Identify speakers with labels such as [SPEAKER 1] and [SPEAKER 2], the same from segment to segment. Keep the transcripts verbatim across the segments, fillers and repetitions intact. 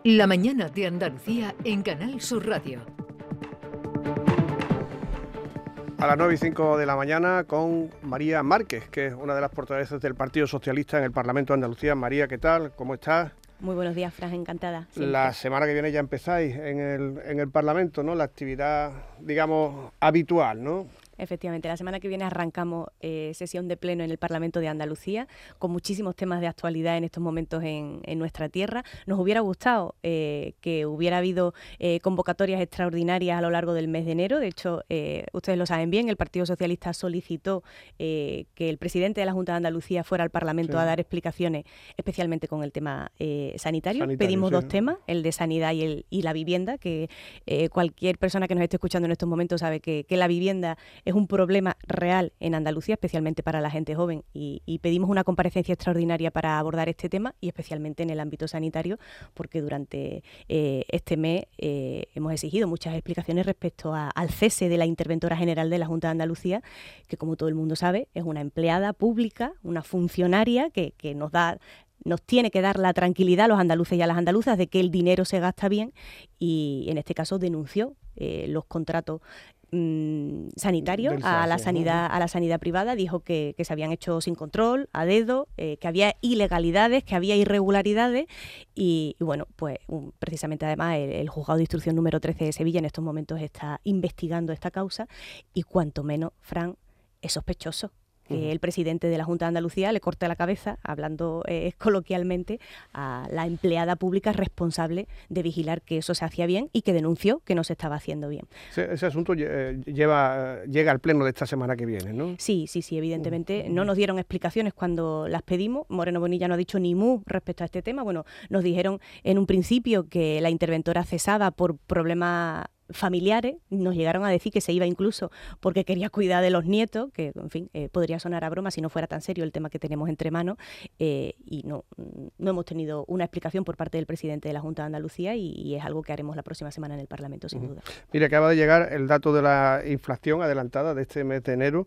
[SPEAKER 1] La mañana de Andalucía en Canal Sur Radio.
[SPEAKER 2] A las nueve y cinco de la mañana con María Márquez, que es una de las portavoces del Partido Socialista en el Parlamento de Andalucía. María, ¿qué tal? ¿Cómo estás?
[SPEAKER 3] Muy buenos días, Fran, encantada. Siempre.
[SPEAKER 2] La semana que viene ya empezáis en el, en el Parlamento, ¿no? La actividad, digamos, habitual, ¿no?
[SPEAKER 3] Efectivamente, la semana que viene arrancamos eh, sesión de pleno en el Parlamento de Andalucía, con muchísimos temas de actualidad en estos momentos en, en nuestra tierra. Nos hubiera gustado eh, que hubiera habido eh, convocatorias extraordinarias a lo largo del mes de enero. De hecho, eh, ustedes lo saben bien, el Partido Socialista solicitó eh, que el presidente de la Junta de Andalucía fuera al Parlamento sí. a dar explicaciones, especialmente con el tema eh, sanitario. sanitario. Pedimos sí. dos temas, el de sanidad y, el, y la vivienda, que eh, cualquier persona que nos esté escuchando en estos momentos sabe que, que la vivienda es un problema real en Andalucía, especialmente para la gente joven, y, y pedimos una comparecencia extraordinaria para abordar este tema, y especialmente en el ámbito sanitario, porque durante eh, este mes eh, hemos exigido muchas explicaciones respecto a, al cese de la interventora general de la Junta de Andalucía, que, como todo el mundo sabe, es una empleada pública, una funcionaria que, que nos da nos tiene que dar la tranquilidad a los andaluces y a las andaluzas de que el dinero se gasta bien, y en este caso denunció eh, los contratos mmm, sanitarios a la sanidad a la sanidad privada. Dijo que, que se habían hecho sin control, a dedo, eh, que había ilegalidades, que había irregularidades, y, y bueno, pues um, precisamente además el, el juzgado de instrucción número trece de Sevilla en estos momentos está investigando esta causa, y cuanto menos, Fran, es sospechoso que el presidente de la Junta de Andalucía le corte la cabeza, hablando eh, coloquialmente, a la empleada pública responsable de vigilar que eso se hacía bien y que denunció que no se estaba haciendo bien.
[SPEAKER 2] Ese, ese asunto eh, lleva, llega al pleno de esta semana que viene, ¿no?
[SPEAKER 3] Sí, sí, sí, evidentemente. Uh-huh. No nos dieron explicaciones cuando las pedimos. Moreno Bonilla no ha dicho ni mu respecto a este tema. Bueno, nos dijeron en un principio que la interventora cesaba por problemas familiares, nos llegaron a decir que se iba incluso porque quería cuidar de los nietos, que en fin, eh, podría sonar a broma si no fuera tan serio el tema que tenemos entre manos, eh, y no, no hemos tenido una explicación por parte del presidente de la Junta de Andalucía, y, y es algo que haremos la próxima semana en el Parlamento, sin uh-huh. duda.
[SPEAKER 2] Mire, acaba de llegar el dato de la inflación adelantada de este mes de enero.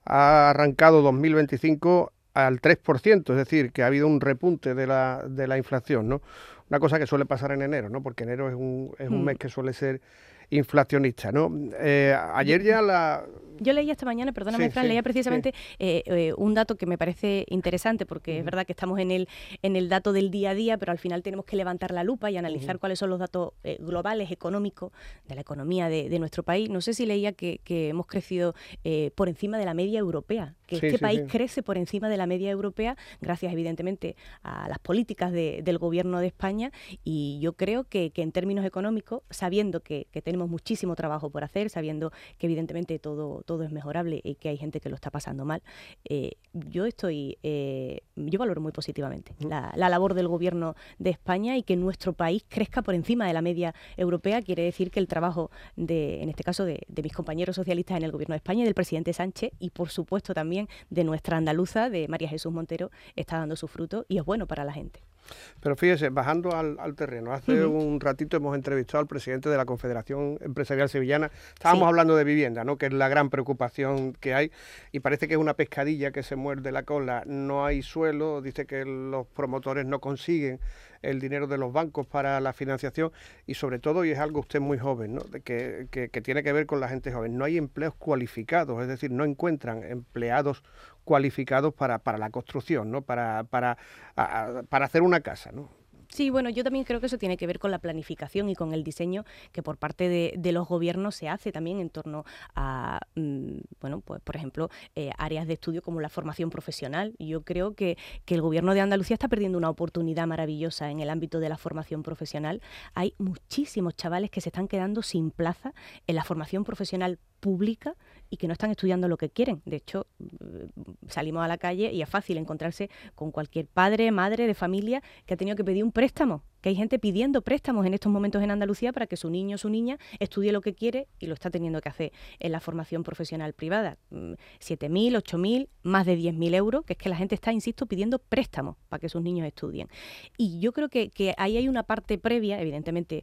[SPEAKER 2] Ha arrancado dos mil veinticinco al tres por ciento, es decir, que ha habido un repunte de la, de la inflación, ¿no? Una cosa que suele pasar en enero, ¿no? Porque enero es un, es un hmm. mes que suele ser inflacionista, ¿no? Eh, ayer ya la...
[SPEAKER 3] Yo leía esta mañana, perdóname, sí, Fran, sí, leía precisamente sí. eh, eh, un dato que me parece interesante, porque uh-huh. es verdad que estamos en el en el dato del día a día, pero al final tenemos que levantar la lupa y analizar uh-huh. cuáles son los datos eh, globales, económicos, de la economía de, de nuestro país. No sé si leía que, que hemos crecido eh, por encima de la media europea, que sí, este sí, país sí. crece por encima de la media europea, gracias evidentemente a las políticas de, del gobierno de España, y yo creo que, que en términos económicos, sabiendo que, que tenemos muchísimo trabajo por hacer, sabiendo que evidentemente todo todo es mejorable y que hay gente que lo está pasando mal, eh, yo estoy, eh, yo valoro muy positivamente la, la labor del gobierno de España, y que nuestro país crezca por encima de la media europea quiere decir que el trabajo de, en este caso, de, de mis compañeros socialistas en el gobierno de España y del presidente Sánchez, y por supuesto también de nuestra andaluza, de María Jesús Montero, está dando su fruto y es bueno para la gente.
[SPEAKER 2] Pero fíjese, bajando al, al terreno, hace uh-huh. un ratito hemos entrevistado al presidente de la Confederación Empresarial Sevillana. Estábamos sí. hablando de vivienda, ¿no? Que es la gran preocupación que hay, y parece que es una pescadilla que se muerde la cola. No hay suelo, dice que los promotores no consiguen el dinero de los bancos para la financiación, y sobre todo, y es algo usted muy joven, ¿no? De que, que, que tiene que ver con la gente joven, no hay empleos cualificados, es decir, no encuentran empleados cualificados para, para la construcción, ¿no? Para, para, a, para hacer una casa, ¿no?
[SPEAKER 3] Sí, bueno, yo también creo que eso tiene que ver con la planificación y con el diseño que por parte de, de los gobiernos se hace también en torno a, mmm, bueno, pues por ejemplo, eh, áreas de estudio como la formación profesional. Yo creo que, que el gobierno de Andalucía está perdiendo una oportunidad maravillosa en el ámbito de la formación profesional. Hay muchísimos chavales que se están quedando sin plaza en la formación profesional pública y que no están estudiando lo que quieren. De hecho, salimos a la calle y es fácil encontrarse con cualquier padre, madre de familia que ha tenido que pedir un préstamo, que hay gente pidiendo préstamos en estos momentos en Andalucía para que su niño o su niña estudie lo que quiere, y lo está teniendo que hacer en la formación profesional privada. siete mil, ocho mil, más de diez mil euros, que es que la gente está, insisto, pidiendo préstamos para que sus niños estudien. Y yo creo que, que ahí hay una parte previa, evidentemente,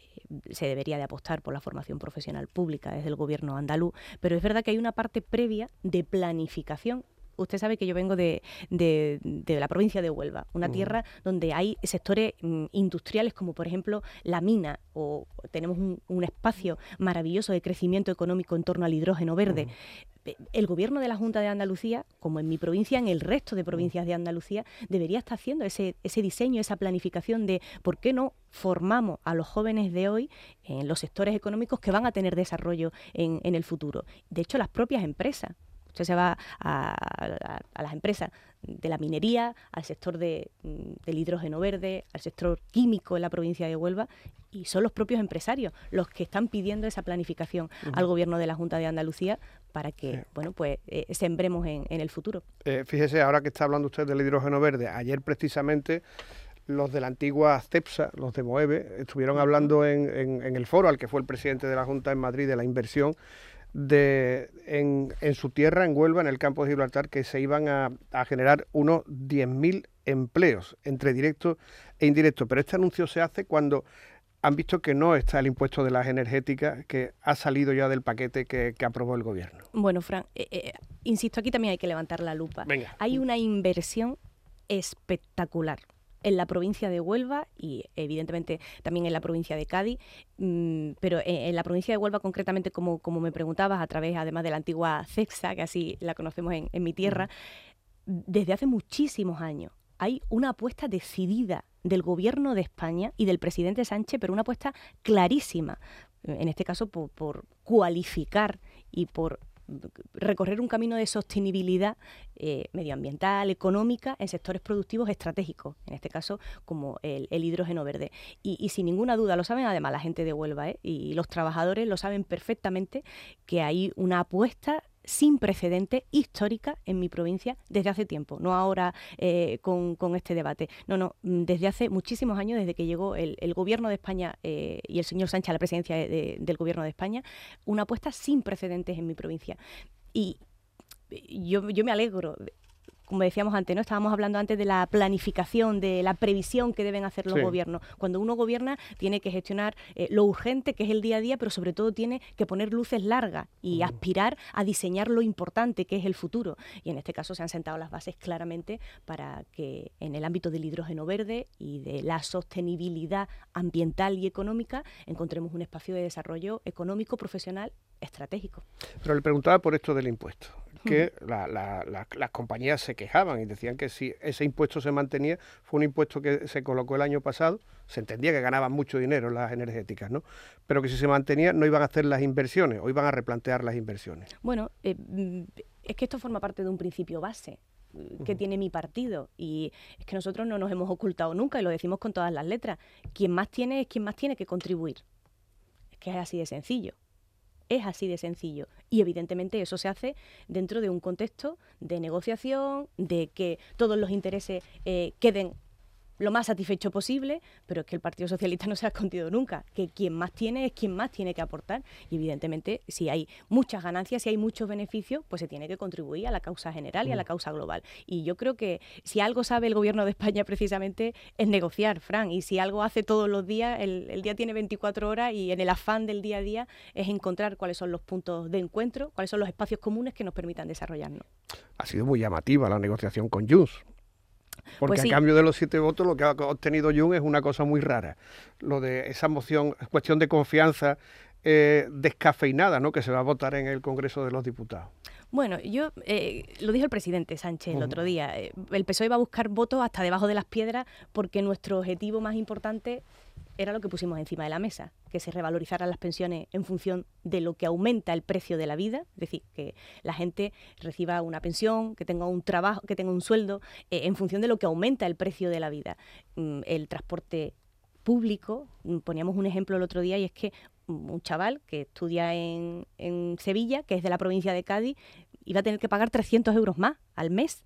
[SPEAKER 3] se debería de apostar por la formación profesional pública desde el gobierno andaluz, pero es verdad que hay una parte previa de planificación usted sabe que yo vengo de, de, de la provincia de Huelva, una tierra uh-huh. donde hay sectores mm, industriales como por ejemplo la mina, o tenemos un, un espacio maravilloso de crecimiento económico en torno al hidrógeno verde. Uh-huh. El gobierno de la Junta de Andalucía, como en mi provincia, en el resto de provincias de Andalucía, debería estar haciendo ese, ese diseño, esa planificación de por qué no formamos a los jóvenes de hoy en los sectores económicos que van a tener desarrollo en, en el futuro. De hecho, las propias empresas. Usted se va a, a, a las empresas de la minería, al sector de, del hidrógeno verde, al sector químico en la provincia de Huelva, y son los propios empresarios los que están pidiendo esa planificación uh-huh. al gobierno de la Junta de Andalucía para que, sí. bueno, pues eh, sembremos en, en el futuro.
[SPEAKER 2] Eh, fíjese, ahora que está hablando usted del hidrógeno verde, ayer precisamente los de la antigua CEPSA, los de Moeve, estuvieron uh-huh. hablando en, en, en el foro al que fue el presidente de la Junta en Madrid de la inversión de en, en su tierra, en Huelva, en el campo de Gibraltar, que se iban a, a generar unos diez mil empleos entre directos e indirectos. Pero este anuncio se hace cuando han visto que no está el impuesto de las energéticas, que ha salido ya del paquete que, que aprobó el gobierno.
[SPEAKER 3] Bueno, Fran, eh, eh, insisto, aquí también hay que levantar la lupa.
[SPEAKER 2] Venga.
[SPEAKER 3] Hay una inversión espectacular en la provincia de Huelva y evidentemente también en la provincia de Cádiz, mmm, pero en, en la provincia de Huelva concretamente, como, como me preguntabas, a través además de la antigua CEPSA, que así la conocemos en, en mi tierra, uh-huh. desde hace muchísimos años hay una apuesta decidida del gobierno de España y del presidente Sánchez, pero una apuesta clarísima, en este caso por, por cualificar y por recorrer un camino de sostenibilidad eh, medioambiental, económica, en sectores productivos estratégicos, en este caso como el, el hidrógeno verde. Y, y sin ninguna duda, lo saben además la gente de Huelva, ¿eh? y los trabajadores lo saben perfectamente, que hay una apuesta sin precedente, histórica en mi provincia desde hace tiempo, no ahora eh, con, con este debate, no, no, desde hace muchísimos años, desde que llegó el, el gobierno de España eh, y el señor Sánchez a la presidencia de, de, del gobierno de España, una apuesta sin precedentes en mi provincia. Y yo, yo me alegro. Como decíamos antes, ¿no? Estábamos hablando antes de la planificación, de la previsión que deben hacer los sí. gobiernos. Cuando uno gobierna tiene que gestionar eh, lo urgente, que es el día a día, pero sobre todo tiene que poner luces largas y uh. aspirar a diseñar lo importante, que es el futuro. Y en este caso se han sentado las bases claramente para que en el ámbito del hidrógeno verde y de la sostenibilidad ambiental y económica encontremos un espacio de desarrollo económico, profesional, estratégico.
[SPEAKER 2] Pero le preguntaba por esto del impuesto, que hmm. la, la, la, las compañías se quejaban y decían que si ese impuesto se mantenía, fue un impuesto que se colocó el año pasado, se entendía que ganaban mucho dinero las energéticas, ¿no? Pero que si se mantenía no iban a hacer las inversiones, o iban a replantear las inversiones.
[SPEAKER 3] Bueno, eh, es que esto forma parte de un principio base que uh-huh. tiene mi partido, y es que nosotros no nos hemos ocultado nunca y lo decimos con todas las letras. Quien más tiene es quien más tiene que contribuir. Es que es así de sencillo. Es así de sencillo. Y evidentemente eso se hace dentro de un contexto de negociación, de que todos los intereses eh, queden lo más satisfecho posible, pero es que el Partido Socialista no se ha escondido nunca, que quien más tiene es quien más tiene que aportar, y evidentemente si hay muchas ganancias, si hay muchos beneficios, pues se tiene que contribuir a la causa general y a la causa global. Y yo creo que si algo sabe el Gobierno de España precisamente es negociar, Fran, y si algo hace todos los días, el, el día tiene veinticuatro horas y en el afán del día a día es encontrar cuáles son los puntos de encuentro, cuáles son los espacios comunes que nos permitan desarrollarnos.
[SPEAKER 2] Ha sido muy llamativa la negociación con Junts. Porque pues sí. a cambio de los siete votos lo que ha obtenido Junts es una cosa muy rara. Lo de esa moción, cuestión de confianza eh, descafeinada, ¿no?, que se va a votar en el Congreso de los Diputados.
[SPEAKER 3] Bueno, yo eh, lo dijo el presidente Sánchez el uh-huh. otro día. Eh, el P S O E va a buscar votos hasta debajo de las piedras porque nuestro objetivo más importante era lo que pusimos encima de la mesa, que se revalorizaran las pensiones en función de lo que aumenta el precio de la vida, es decir, que la gente reciba una pensión, que tenga un trabajo, que tenga un sueldo, eh, en función de lo que aumenta el precio de la vida. Mm, el transporte público, mm, poníamos un ejemplo el otro día, y es que un chaval que estudia en, en Sevilla, que es de la provincia de Cádiz, iba a tener que pagar trescientos euros más al mes,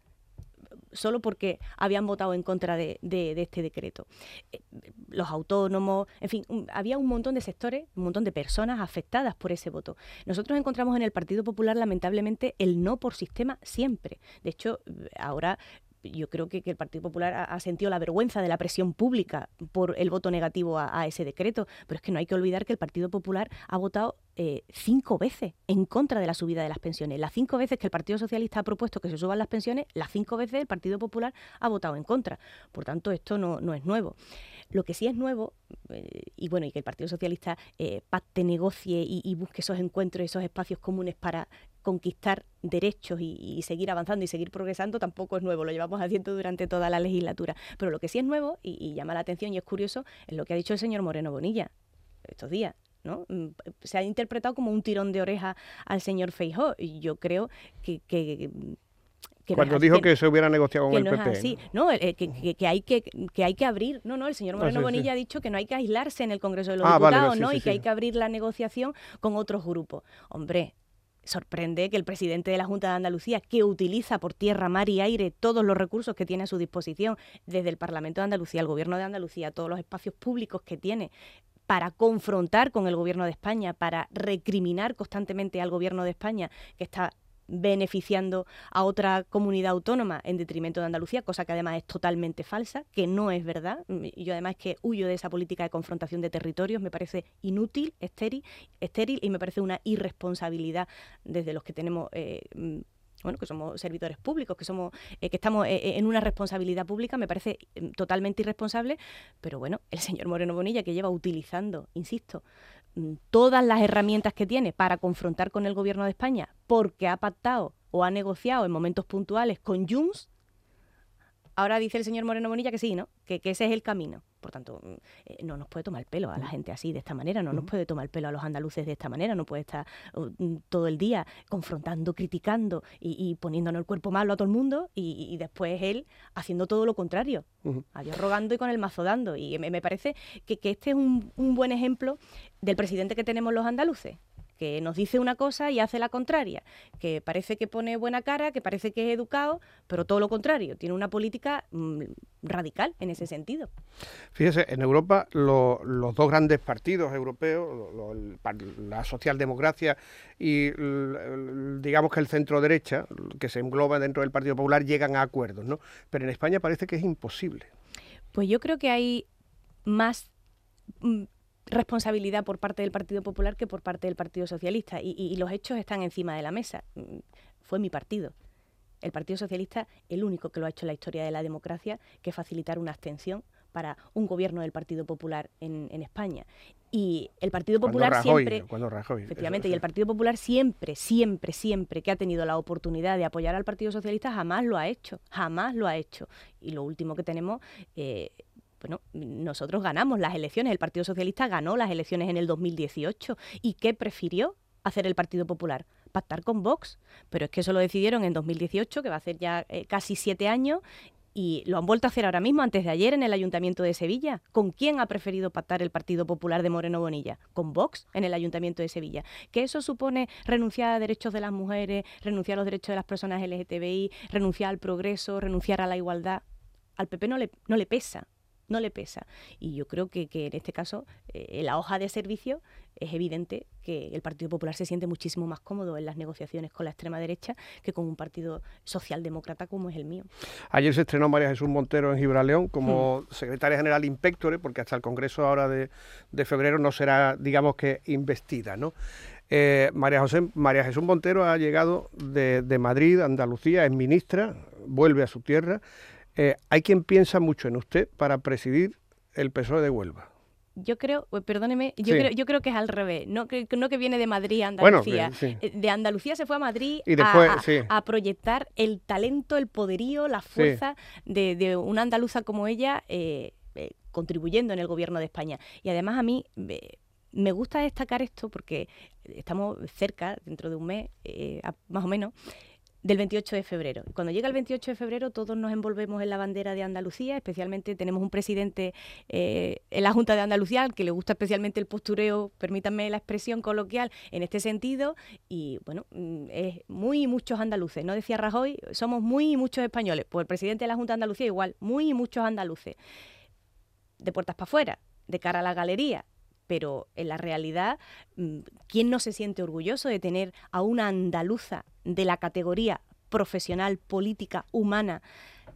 [SPEAKER 3] solo porque habían votado en contra de, de, de este decreto. Eh, los autónomos, en fin, un, había un montón de sectores, un montón de personas afectadas por ese voto. Nosotros encontramos en el Partido Popular, lamentablemente, el no por sistema siempre. De hecho, ahora yo creo que, que el Partido Popular ha, ha sentido la vergüenza de la presión pública por el voto negativo a, a ese decreto, pero es que no hay que olvidar que el Partido Popular ha votado eh, cinco veces en contra de la subida de las pensiones. Las cinco veces que el Partido Socialista ha propuesto que se suban las pensiones, las cinco veces el Partido Popular ha votado en contra. Por tanto, esto no, no es nuevo. Lo que sí es nuevo, eh, y bueno, y que el Partido Socialista eh, pacte, negocie y, y busque esos encuentros, esos espacios comunes para conquistar derechos y, y seguir avanzando y seguir progresando, tampoco es nuevo, lo llevamos haciendo durante toda la legislatura. Pero lo que sí es nuevo, y, y llama la atención y es curioso, es lo que ha dicho el señor Moreno Bonilla estos días, ¿no? Se ha interpretado como un tirón de oreja al señor Feijóo, y yo creo que... que Que
[SPEAKER 2] Cuando
[SPEAKER 3] no es
[SPEAKER 2] dijo
[SPEAKER 3] así,
[SPEAKER 2] que, que se hubiera negociado con
[SPEAKER 3] que
[SPEAKER 2] el
[SPEAKER 3] no
[SPEAKER 2] P P.
[SPEAKER 3] Es así. No, eh, que, que, que, hay que, que hay que abrir. No, no, el señor Moreno
[SPEAKER 2] ah, sí,
[SPEAKER 3] Bonilla
[SPEAKER 2] sí.
[SPEAKER 3] ha dicho que no hay que aislarse en el Congreso de los
[SPEAKER 2] ah,
[SPEAKER 3] Diputados,
[SPEAKER 2] vale, sí,
[SPEAKER 3] ¿no?
[SPEAKER 2] sí,
[SPEAKER 3] y que
[SPEAKER 2] sí.
[SPEAKER 3] hay que abrir la negociación con otros grupos. Hombre, sorprende que el presidente de la Junta de Andalucía, que utiliza por tierra, mar y aire todos los recursos que tiene a su disposición, desde el Parlamento de Andalucía, el Gobierno de Andalucía, todos los espacios públicos que tiene, para confrontar con el Gobierno de España, para recriminar constantemente al Gobierno de España, que está beneficiando a otra comunidad autónoma en detrimento de Andalucía, cosa que además es totalmente falsa, que no es verdad. Y yo además es que huyo de esa política de confrontación de territorios, me parece inútil, estéril, estéril y me parece una irresponsabilidad desde los que tenemos... Eh, bueno, que somos servidores públicos, que somos eh, que estamos eh, en una responsabilidad pública, me parece eh, totalmente irresponsable, pero bueno, el señor Moreno Bonilla, que lleva utilizando, insisto, todas las herramientas que tiene para confrontar con el Gobierno de España, porque ha pactado o ha negociado en momentos puntuales con Junts, ahora dice el señor Moreno Bonilla que sí, ¿no? Que, que ese es el camino. Por tanto, eh, no nos puede tomar el pelo a la gente así, de esta manera, no nos puede tomar el pelo a los andaluces de esta manera, no puede estar uh, todo el día confrontando, criticando y, y poniéndonos el cuerpo malo a todo el mundo y, y después él haciendo todo lo contrario, uh-huh. a Dios rogando y con el mazo dando. Y me, me parece que, que este es un, un buen ejemplo del presidente que tenemos los andaluces, que nos dice una cosa y hace la contraria, que parece que pone buena cara, que parece que es educado, pero todo lo contrario, tiene una política mmm, radical en ese sentido.
[SPEAKER 2] Fíjese, en Europa lo, los dos grandes partidos europeos, lo, lo, la socialdemocracia y l, digamos que el centro derecha, que se engloba dentro del Partido Popular, llegan a acuerdos, ¿no? Pero en España parece que es imposible.
[SPEAKER 3] Pues yo creo que hay más... Mmm, responsabilidad por parte del Partido Popular que por parte del Partido Socialista y, y, y los hechos están encima de la mesa. Fue mi partido. El Partido Socialista, el único que lo ha hecho en la historia de la democracia, que facilitar una abstención para un gobierno del Partido Popular en, en España. Y el Partido Popular
[SPEAKER 2] Rajoy,
[SPEAKER 3] siempre...
[SPEAKER 2] Cuando Rajoy,
[SPEAKER 3] efectivamente,
[SPEAKER 2] eso, sí.
[SPEAKER 3] Y el Partido Popular siempre, siempre, siempre que ha tenido la oportunidad de apoyar al Partido Socialista, jamás lo ha hecho, jamás lo ha hecho. Y lo último que tenemos... Eh, Bueno, nosotros ganamos las elecciones, el Partido Socialista ganó las elecciones en el dos mil dieciocho. ¿Y qué prefirió hacer el Partido Popular? Pactar con Vox. Pero es que eso lo decidieron en dos mil dieciocho, que va a hacer ya eh, casi siete años, y lo han vuelto a hacer ahora mismo, antes de ayer, en el Ayuntamiento de Sevilla. ¿Con quién ha preferido pactar el Partido Popular de Moreno Bonilla? Con Vox, en el Ayuntamiento de Sevilla. ¿Que eso supone renunciar a derechos de las mujeres, renunciar a los derechos de las personas L G T B I, renunciar al progreso, renunciar a la igualdad? Al P P no le, no le pesa. no le pesa. Y yo creo que, que en este caso, eh, en la hoja de servicio, es evidente que el Partido Popular se siente muchísimo más cómodo en las negociaciones con la extrema derecha que con un partido socialdemócrata como es el mío.
[SPEAKER 2] Ayer se estrenó María Jesús Montero en Gibraleón como hmm. secretaria general inspectore, porque hasta el Congreso ahora de, de febrero no será, digamos que, investida, ¿no? Eh, María, José, María Jesús Montero ha llegado de, de Madrid, Andalucía, es ministra, vuelve a su tierra. Eh, hay quien piensa mucho en usted para presidir el P S O E de Huelva.
[SPEAKER 3] Yo creo, perdóneme, yo, sí. creo, yo creo que es al revés, no que, no que viene de Madrid a
[SPEAKER 2] Bueno,
[SPEAKER 3] Andalucía.
[SPEAKER 2] sí.
[SPEAKER 3] De Andalucía se fue a Madrid
[SPEAKER 2] y después,
[SPEAKER 3] a, a,
[SPEAKER 2] sí.
[SPEAKER 3] a proyectar el talento, el poderío, la fuerza sí. de, de una andaluza como ella, eh, eh, contribuyendo en el gobierno de España. Y además a mí... Eh, me gusta destacar esto porque estamos cerca, dentro de un mes, eh, más o menos, del veintiocho de febrero. Cuando llega el veintiocho de febrero todos nos envolvemos en la bandera de Andalucía, especialmente tenemos un presidente eh, en la Junta de Andalucía que le gusta especialmente el postureo, permítanme la expresión coloquial, en este sentido, y bueno, es muy y muchos andaluces, ¿no? Decía Rajoy, somos muy y muchos españoles, pues el presidente de la Junta de Andalucía igual, muy y muchos andaluces, de puertas para afuera, de cara a la galería. Pero en la realidad, ¿quién no se siente orgulloso de tener a una andaluza de la categoría profesional, política, humana,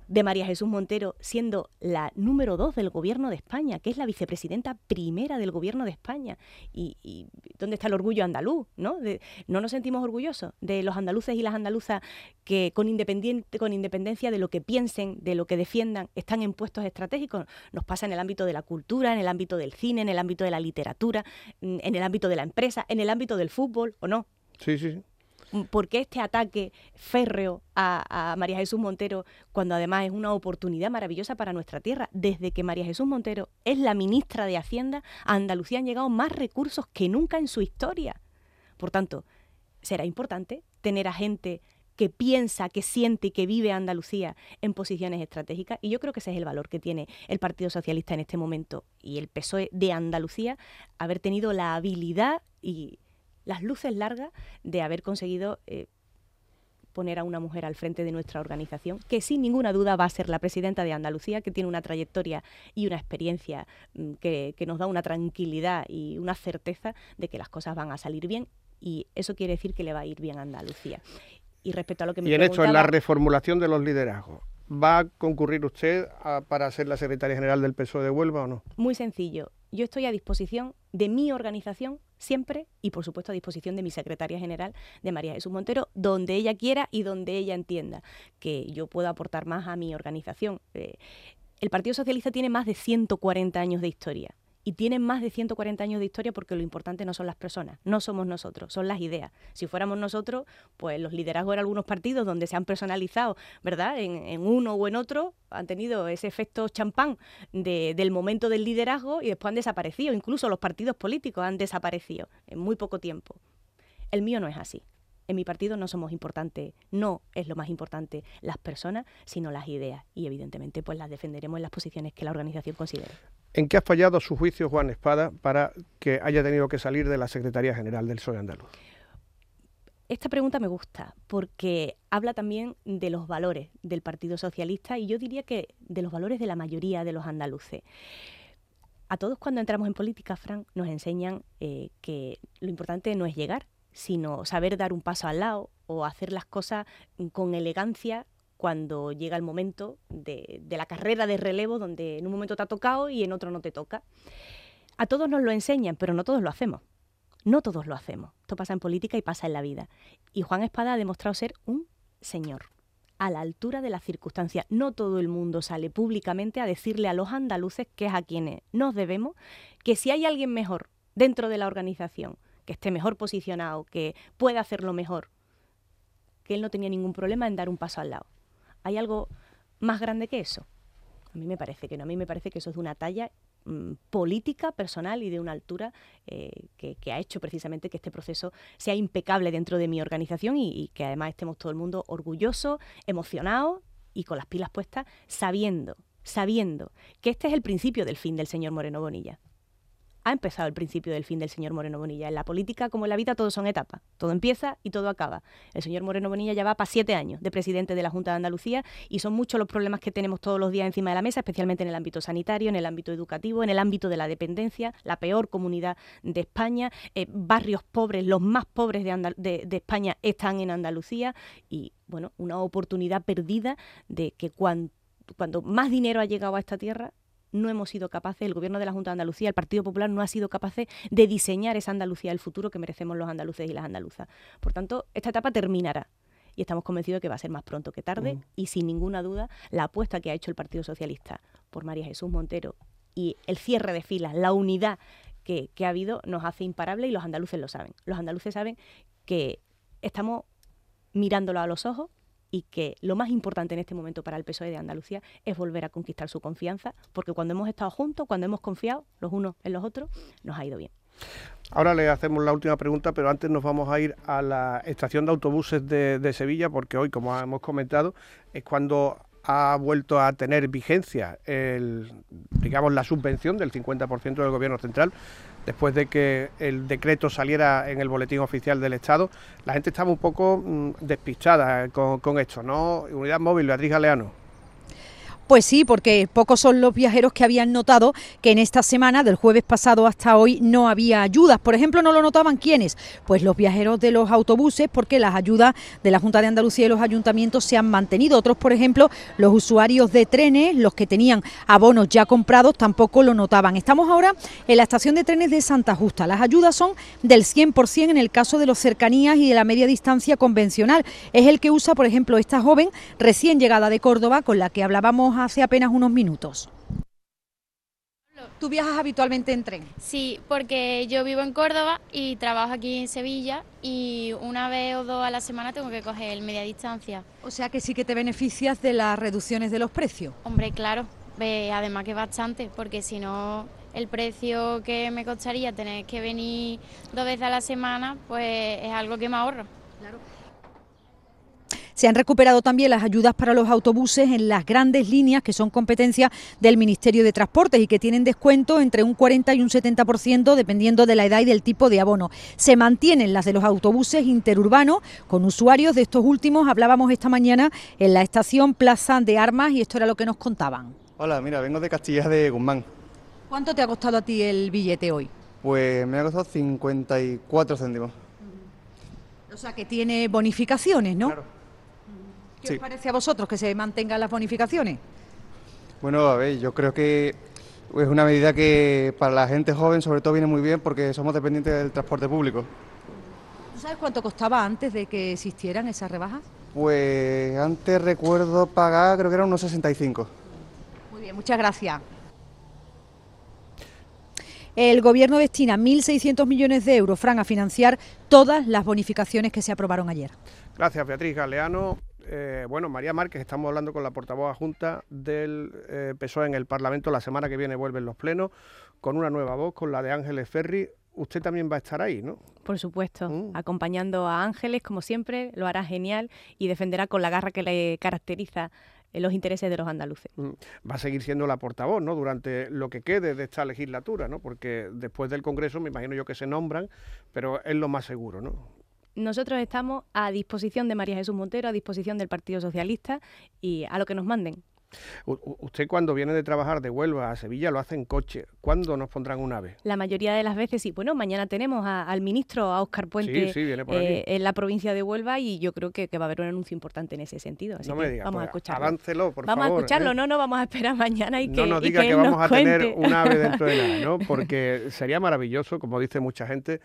[SPEAKER 3] de María Jesús Montero siendo la número dos del Gobierno de España, que es la vicepresidenta primera del Gobierno de España. ¿Y, y dónde está el orgullo andaluz? ¿No? De, ¿No nos sentimos orgullosos de los andaluces y las andaluzas que con, independiente, con independencia de lo que piensen, de lo que defiendan, están en puestos estratégicos? Nos pasa en el ámbito de la cultura, en el ámbito del cine, en el ámbito de la literatura, en el ámbito de la empresa, en el ámbito del fútbol, ¿o no?
[SPEAKER 2] Sí, sí, sí.
[SPEAKER 3] ¿Por qué este ataque férreo a, a María Jesús Montero cuando además es una oportunidad maravillosa para nuestra tierra? Desde que María Jesús Montero es la ministra de Hacienda, a Andalucía han llegado más recursos que nunca en su historia. Por tanto, será importante tener a gente que piensa, que siente y que vive Andalucía en posiciones estratégicas, y yo creo que ese es el valor que tiene el Partido Socialista en este momento y el P S O E de Andalucía, haber tenido la habilidad y las luces largas de haber conseguido eh, poner a una mujer al frente de nuestra organización, que sin ninguna duda va a ser la presidenta de Andalucía, que tiene una trayectoria y una experiencia mm, que, que nos da una tranquilidad y una certeza de que las cosas van a salir bien, y eso quiere decir que le va a ir bien a Andalucía. Y respecto a lo que me
[SPEAKER 2] Y en esto,
[SPEAKER 3] preguntaba,
[SPEAKER 2] en la reformulación de los liderazgos, ¿va a concurrir usted a, para ser la secretaria general del P S O E de Huelva o no?
[SPEAKER 3] Muy sencillo. Yo estoy a disposición de mi organización siempre y, por supuesto, a disposición de mi secretaria general, de María Jesús Montero, donde ella quiera y donde ella entienda que yo puedo aportar más a mi organización. Eh, el Partido Socialista tiene más de ciento cuarenta años de historia. Y tienen más de ciento cuarenta años de historia porque lo importante no son las personas, no somos nosotros, son las ideas. Si fuéramos nosotros, pues los liderazgos de algunos partidos donde se han personalizado, ¿verdad?, en, en uno o en otro, han tenido ese efecto champán de, del momento del liderazgo y después han desaparecido. Incluso los partidos políticos han desaparecido en muy poco tiempo. El mío no es así. En mi partido no somos importantes, no es lo más importante las personas, sino las ideas. Y evidentemente pues las defenderemos en las posiciones que la organización considere.
[SPEAKER 2] ¿En qué ha fallado a su juicio Juan Espada para que haya tenido que salir de la Secretaría General del P S O E andaluz?
[SPEAKER 3] Esta pregunta me gusta porque habla también de los valores del Partido Socialista y yo diría que de los valores de la mayoría de los andaluces. A todos cuando entramos en política, Fran, nos enseñan eh, que lo importante no es llegar, sino saber dar un paso al lado o hacer las cosas con elegancia cuando llega el momento de, de la carrera de relevo, donde en un momento te ha tocado y en otro no te toca. A todos nos lo enseñan, pero no todos lo hacemos. No todos lo hacemos. Esto pasa en política y pasa en la vida. Y Juan Espada ha demostrado ser un señor, a la altura de las circunstancias. No todo el mundo sale públicamente a decirle a los andaluces, que es a quienes nos debemos, que si hay alguien mejor dentro de la organización, que esté mejor posicionado, que pueda hacerlo mejor, que él no tenía ningún problema en dar un paso al lado. ¿Hay algo más grande que eso? A mí me parece que no. A mí me parece que eso es de una talla mmm, política, personal y de una altura eh, que, que ha hecho precisamente que este proceso sea impecable dentro de mi organización y, y que además estemos todo el mundo orgullosos, emocionados y con las pilas puestas, sabiendo, sabiendo que este es el principio del fin del señor Moreno Bonilla. Ha empezado el principio del fin del señor Moreno Bonilla. En la política, como en la vida, todo son etapas. Todo empieza y todo acaba. El señor Moreno Bonilla ya va para siete años de presidente de la Junta de Andalucía y son muchos los problemas que tenemos todos los días encima de la mesa, especialmente en el ámbito sanitario, en el ámbito educativo, en el ámbito de la dependencia, la peor comunidad de España, eh, barrios pobres, los más pobres de, Andal- de, de España están en Andalucía y, bueno, una oportunidad perdida de que cuando, cuando más dinero ha llegado a esta tierra, no hemos sido capaces, el Gobierno de la Junta de Andalucía, el Partido Popular no ha sido capaces de diseñar esa Andalucía del futuro que merecemos los andaluces y las andaluzas. Por tanto, esta etapa terminará y estamos convencidos de que va a ser más pronto que tarde mm. y sin ninguna duda la apuesta que ha hecho el Partido Socialista por María Jesús Montero y el cierre de filas, la unidad que, que ha habido nos hace imparable y los andaluces lo saben. Los andaluces saben que estamos mirándolo a los ojos y que lo más importante en este momento para el P S O E de Andalucía es volver a conquistar su confianza, porque cuando hemos estado juntos, cuando hemos confiado los unos en los otros, nos ha ido bien.
[SPEAKER 2] Ahora le hacemos la última pregunta, pero antes nos vamos a ir a la estación de autobuses de, de Sevilla, porque hoy, como hemos comentado, es cuando ha vuelto a tener vigencia el, digamos, la subvención del cincuenta por ciento del Gobierno central, después de que el decreto saliera en el boletín oficial del Estado. La gente estaba un poco mmm, despistada con, con esto, ¿no? Unidad Móvil, Beatriz Galeano.
[SPEAKER 4] Pues sí, porque pocos son los viajeros que habían notado que en esta semana, del jueves pasado hasta hoy, no había ayudas. Por ejemplo, no lo notaban ¿quiénes? Pues los viajeros de los autobuses, porque las ayudas de la Junta de Andalucía y los ayuntamientos se han mantenido. Otros, por ejemplo, los usuarios de trenes, los que tenían abonos ya comprados, tampoco lo notaban. Estamos ahora en la estación de trenes de Santa Justa. Las ayudas son del cien por ciento en el caso de los cercanías y de la media distancia convencional. Es el que usa, por ejemplo, esta joven recién llegada de Córdoba, con la que hablábamos hace apenas unos minutos. ¿Tú viajas habitualmente en tren?
[SPEAKER 5] Sí, porque yo vivo en Córdoba y trabajo aquí en Sevilla y una vez o dos a la semana tengo que coger el media distancia.
[SPEAKER 4] O sea que sí que te beneficias de las reducciones de los precios.
[SPEAKER 5] Hombre, claro, eh, además que bastante, porque si no el precio que me costaría tener que venir dos veces a la semana, pues es algo que me ahorro.
[SPEAKER 4] Claro. Se han recuperado también las ayudas para los autobuses en las grandes líneas que son competencia del Ministerio de Transportes y que tienen descuento entre un cuarenta y un setenta por ciento dependiendo de la edad y del tipo de abono. Se mantienen las de los autobuses interurbanos con usuarios de estos últimos. Hablábamos esta mañana en la estación Plaza de Armas y esto era lo que nos contaban.
[SPEAKER 6] Hola, mira, vengo de Castilla de Guzmán.
[SPEAKER 4] ¿Cuánto te ha costado a ti el billete hoy?
[SPEAKER 6] Pues me ha costado cincuenta y cuatro céntimos.
[SPEAKER 4] O sea que tiene bonificaciones, ¿no?
[SPEAKER 6] Claro.
[SPEAKER 4] ¿Qué
[SPEAKER 6] Sí.
[SPEAKER 4] os parece a vosotros que se mantengan las bonificaciones?
[SPEAKER 6] Bueno, a ver, yo creo que es una medida que para la gente joven sobre todo viene muy bien porque somos dependientes del transporte público.
[SPEAKER 4] ¿Tú sabes cuánto costaba antes de que existieran esas rebajas?
[SPEAKER 6] Pues antes recuerdo pagar, creo que eran unos sesenta y cinco.
[SPEAKER 4] Muy bien, muchas gracias. El Gobierno destina mil seiscientos millones de euros, Fran, a financiar todas las bonificaciones que se aprobaron ayer.
[SPEAKER 2] Gracias, Beatriz Galeano. Eh, bueno, María Márquez, estamos hablando con la portavoz adjunta del eh, P S O E en el Parlamento. La semana que viene vuelven los plenos con una nueva voz, con la de Ángeles Ferri. Usted también va a estar ahí, ¿no?
[SPEAKER 3] Por supuesto,
[SPEAKER 2] Mm.
[SPEAKER 3] acompañando a Ángeles, como siempre, lo hará genial y defenderá con la garra que le caracteriza eh, los intereses de los andaluces.
[SPEAKER 2] Mm. Va a seguir siendo la portavoz, ¿no?, durante lo que quede de esta legislatura, ¿no? Porque después del Congreso me imagino yo que se nombran, pero es lo más seguro, ¿no?
[SPEAKER 3] Nosotros estamos a disposición de María Jesús Montero, a disposición del Partido Socialista y a lo que nos manden.
[SPEAKER 2] U- usted cuando viene de trabajar de Huelva a Sevilla lo hace en coche. ¿Cuándo nos pondrán un AVE?
[SPEAKER 3] La mayoría de las veces sí. Bueno, mañana tenemos a- al ministro, a Óscar Puente,
[SPEAKER 2] Sí, sí, viene por aquí.
[SPEAKER 3] eh, en la provincia de Huelva y yo creo que, que va a haber un anuncio importante en ese sentido. Así
[SPEAKER 2] No
[SPEAKER 3] que
[SPEAKER 2] me diga,
[SPEAKER 3] vamos
[SPEAKER 2] pues,
[SPEAKER 3] a escucharlo.
[SPEAKER 2] aváncelo, por
[SPEAKER 3] vamos
[SPEAKER 2] favor.
[SPEAKER 3] a escucharlo,
[SPEAKER 2] ¿eh?
[SPEAKER 3] no, no, vamos a esperar mañana y que,
[SPEAKER 2] No nos
[SPEAKER 3] y
[SPEAKER 2] diga
[SPEAKER 3] que
[SPEAKER 2] que,
[SPEAKER 3] él
[SPEAKER 2] vamos
[SPEAKER 3] nos
[SPEAKER 2] a tener
[SPEAKER 3] cuente.
[SPEAKER 2] un AVE dentro de nada, ¿no? Porque sería maravilloso, como dice mucha gente,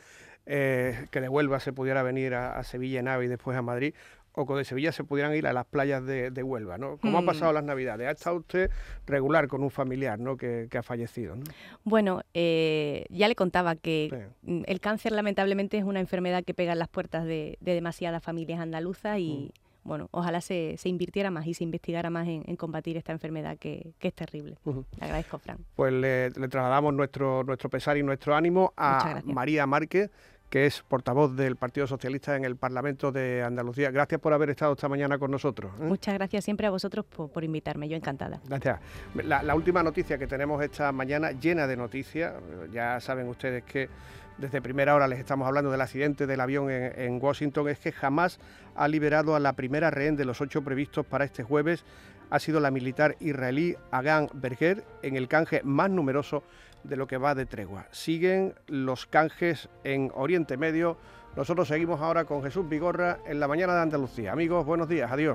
[SPEAKER 2] eh, que de Huelva se pudiera venir a, a Sevilla en AVE y después a Madrid, o que de Sevilla se pudieran ir a las playas de, de Huelva, ¿no? ¿Cómo
[SPEAKER 3] Hmm.
[SPEAKER 2] ha pasado las Navidades? ¿Ha estado usted regular con un familiar, ¿no?, que, que ha fallecido, ¿no?
[SPEAKER 3] Bueno, eh, ya le contaba que
[SPEAKER 2] Sí.
[SPEAKER 3] mm, el cáncer lamentablemente es una enfermedad que pega en las puertas de, de demasiadas familias andaluzas y
[SPEAKER 2] Mm.
[SPEAKER 3] bueno, ojalá se, se invirtiera más y se investigara más en, en combatir esta enfermedad que, que es terrible.
[SPEAKER 2] Ujú.
[SPEAKER 3] Le agradezco, Fran.
[SPEAKER 2] Pues le, le trasladamos nuestro, nuestro pesar y nuestro ánimo
[SPEAKER 3] Muchas
[SPEAKER 2] a
[SPEAKER 3] gracias.
[SPEAKER 2] María Márquez, que es portavoz del Partido Socialista en el Parlamento de Andalucía. Gracias por haber estado esta mañana con nosotros, ¿eh?
[SPEAKER 3] Muchas gracias siempre a vosotros por, por invitarme, yo encantada.
[SPEAKER 2] Gracias. La, la última noticia que tenemos esta mañana, llena de noticias, ya saben ustedes que desde primera hora les estamos hablando del accidente del avión en, en Washington, es que Hamás ha liberado a la primera rehén de los ocho previstos para este jueves. Ha sido la militar israelí Agan Berger en el canje más numeroso de lo que va de tregua. Siguen los canjes en Oriente Medio. Nosotros seguimos ahora con Jesús Vigorra en la mañana de Andalucía. Amigos, buenos días. Adiós.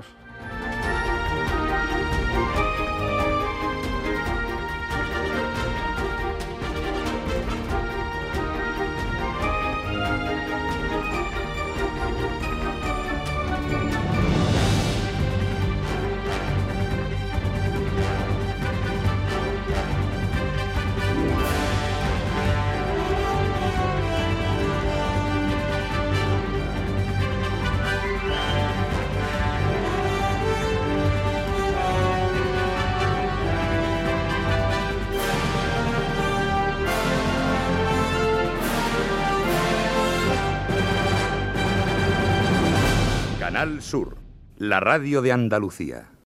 [SPEAKER 7] Canal Sur, la radio de Andalucía.